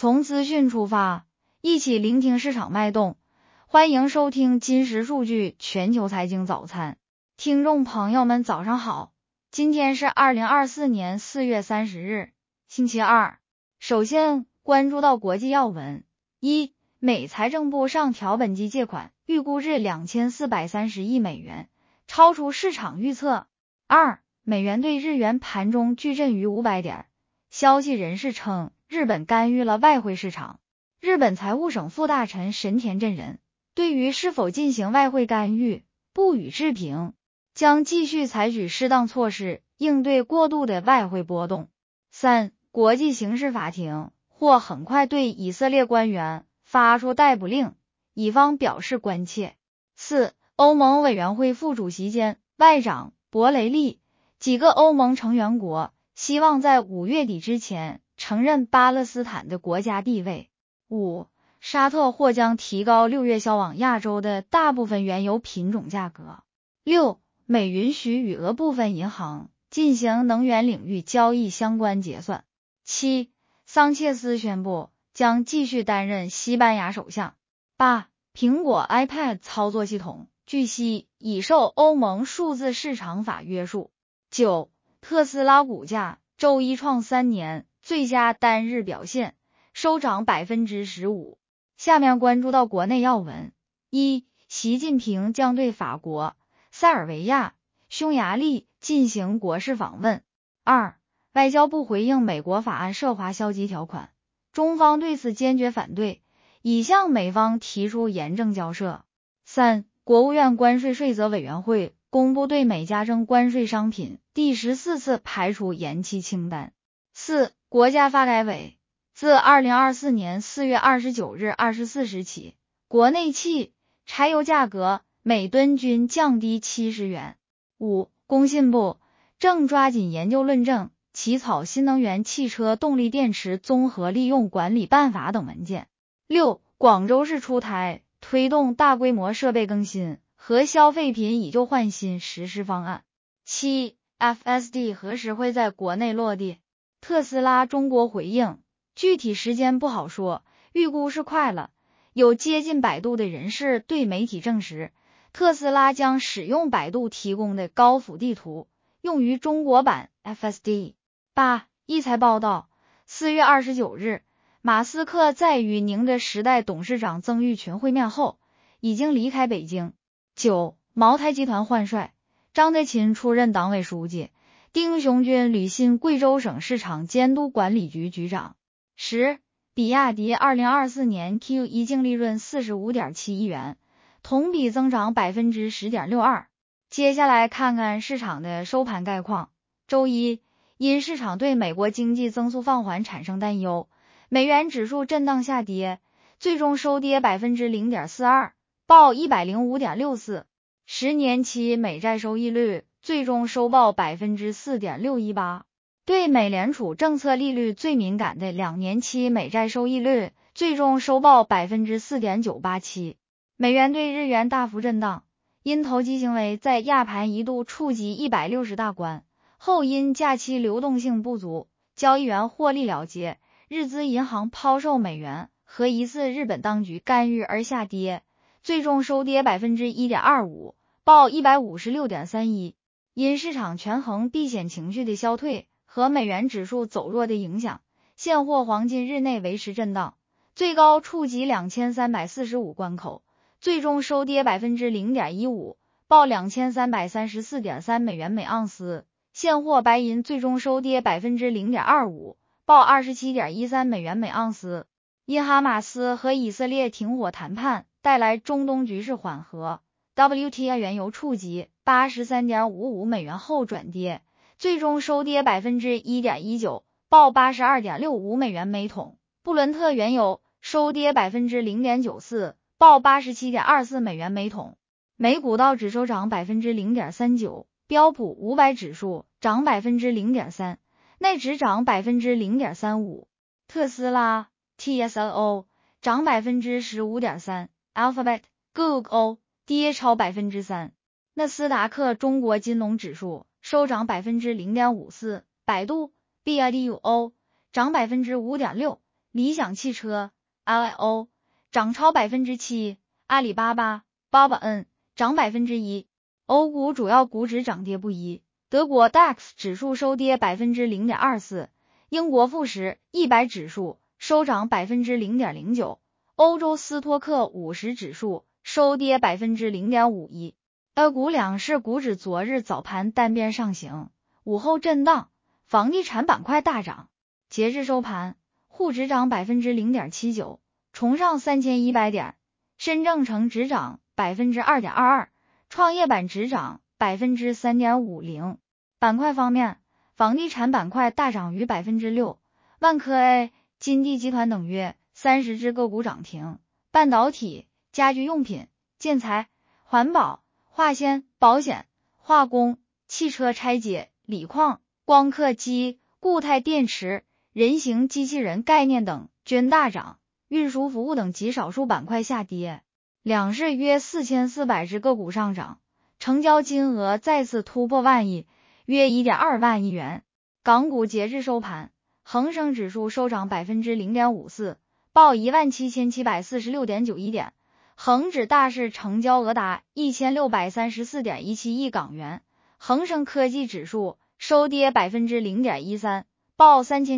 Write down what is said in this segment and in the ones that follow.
从资讯出发，一起聆听市场脉动。欢迎收听金石数据全球财经早餐。听众朋友们早上好，今天是2024年4月30日，星期二。首先关注到国际要闻。一、美财政部上调本季借款预估至2430亿美元，超出市场预测。二、美元对日元盘中巨震逾500点。消息人士称，日本干预了外汇市场。日本财务省副大臣神田正人对于是否进行外汇干预不予置评，将继续采取适当措施应对过度的外汇波动。三、国际刑事法庭或很快对以色列官员发出逮捕令，以方表示关切。四、欧盟委员会副主席兼外长博雷利几个欧盟成员国希望在5月底之前承认巴勒斯坦的国家地位。五、沙特或将提高6月销往亚洲的大部分原油品种价格。六、美允许与俄部分银行进行能源领域交易相关结算。七、桑切斯宣布将继续担任西班牙首相。八、苹果 iPad 操作系统据悉已受欧盟数字市场法约束。九、特斯拉股价周一创3年最佳单日表现，收涨 15%。下面关注到国内要闻。一、习近平将对法国、塞尔维亚、匈牙利进行国事访问。二、外交部回应美国法案涉华消极条款，中方对此坚决反对，已向美方提出严正交涉。三、国务院关税税则委员会公布对美加征关税商品第14次排除延期清单。四、国家发改委自2024年4月29日24时起，国内汽、柴油价格每吨均降低70元。五、工信部正抓紧研究论证，起草新能源汽车动力电池综合利用管理办法等文件。六、广州市出台推动大规模设备更新和消费品以旧换新实施方案。七、FSD 何时会在国内落地？特斯拉中国回应，具体时间不好说，预估是快了。有接近百度的人士对媒体证实，特斯拉将使用百度提供的高幅地图，用于中国版 FSD。八、一财报道，4月29日，马斯克在与宁德时代董事长曾毓群会面后，已经离开北京。九、茅台集团换帅，张德勤出任党委书记，丁雄军履新贵州省市场监督管理局局长。十、比亚迪2024年 Q1 净利润 45.7 亿元，同比增长 10.62%。接下来看看市场的收盘概况。周一，因市场对美国经济增速放缓产生担忧，美元指数震荡下跌，最终收跌 0.42%， 报 105.64。10年期美债收益率最终收报 4.618%。对美联储政策利率最敏感的2年期美债收益率最终收报 4.987%。美元对日元大幅震荡，因投机行为在亚盘一度触及160大关，后因假期流动性不足，交易员获利了结，日资银行抛售美元和疑似日本当局干预而下跌，最终收跌 1.25%， 报 156.31。因市场权衡避险情绪的消退和美元指数走弱的影响，现货黄金日内维持震荡，最高触及2345关口，最终收跌 0.15%， 报 2334.3 美元每盎司。现货白银最终收跌 0.25%， 报 27.13 美元每盎司。因哈马斯和以色列停火谈判带来中东局势缓和， WTI 原油触及 83.55 美元后转跌，最终收跌 1.19%， 报 82.65 美元每桶。布伦特原油收跌 0.94%， 报 87.24 美元每桶。美股道指收涨 0.39%， 标普500指数涨 0.3%， 奈指涨 0.35%。特斯拉 TSLO 涨 15.3%， Alphabet Google 跌超 3%。纳斯达克中国金龙指数收涨 0.54%， 百度 BIDUO 涨 5.6%， 理想汽车 LIO 涨超 7%， 阿里巴巴 BABAN 涨 1%。 欧股主要股指涨跌不一，德国 DAX 指数收跌 0.24%， 英国富时100指数收涨 0.09%， 欧洲斯托克50指数收跌 0.51%。 股两市股指昨日早盘单边上行，午后震荡，房地产板块大涨。截至收盘，沪指涨 0.79%， 重上3100点，深证成指涨 2.22%， 创业板指涨 3.50%。 板块方面，房地产板块大涨逾 6%， 万科 A、金地集团等约30只个股涨停，半导体、家居用品、建材、环保、化纤、保险、化工、汽车拆解、锂矿、光刻机、固态电池、人形机器人概念等均大涨，运输服务等极少数板块下跌。两市约4400只个股上涨，成交金额再次突破万亿，约 1.2 万亿元。港股截至收盘，恒生指数收涨 0.54%， 报 17746.91 点，恒指大市成交额达 1634.17 亿港元。恒生科技指数收跌 0.13%， 报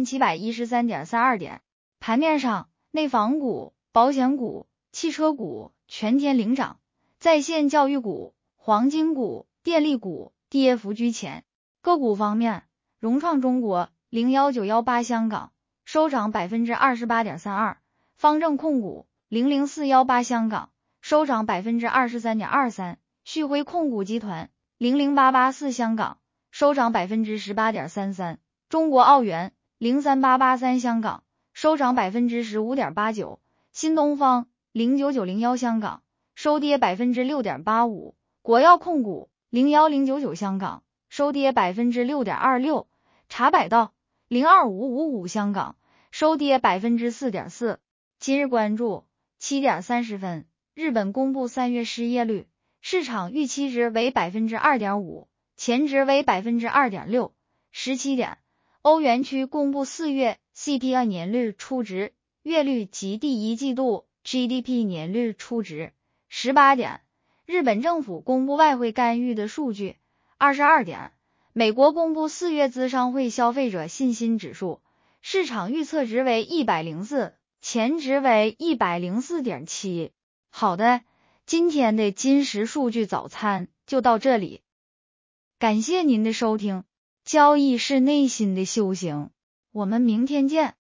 3713.32 点。盘面上，内房股、保险股、汽车股全天领涨，在线教育股、黄金股、电力股跌幅居前。个股方面，融创中国01918香港收涨 28.32%， 方正控股00418香港收涨 23.23%， 旭辉控股集团00884香港收涨 18.33%， 中国奥园03883香港收涨 15.89%， 新东方09901香港收跌 6.85%， 国药控股01099香港收跌 6.26%， 茶百道02555香港收跌 4.4%。 今日关注7点30分，日本公布3月失业率，市场预期值为 2.5%， 前值为 2.6%。 17点，欧元区公布4月 CPI 年率初值、月率及第一季度 GDP 年率初值。18点，日本政府公布外汇干预的数据。22点，美国公布4月资商会消费者信心指数，市场预测值为104，前值为 104.7。 好的，今天的金石数据早餐就到这里，感谢您的收听。交易是内心的修行，我们明天见。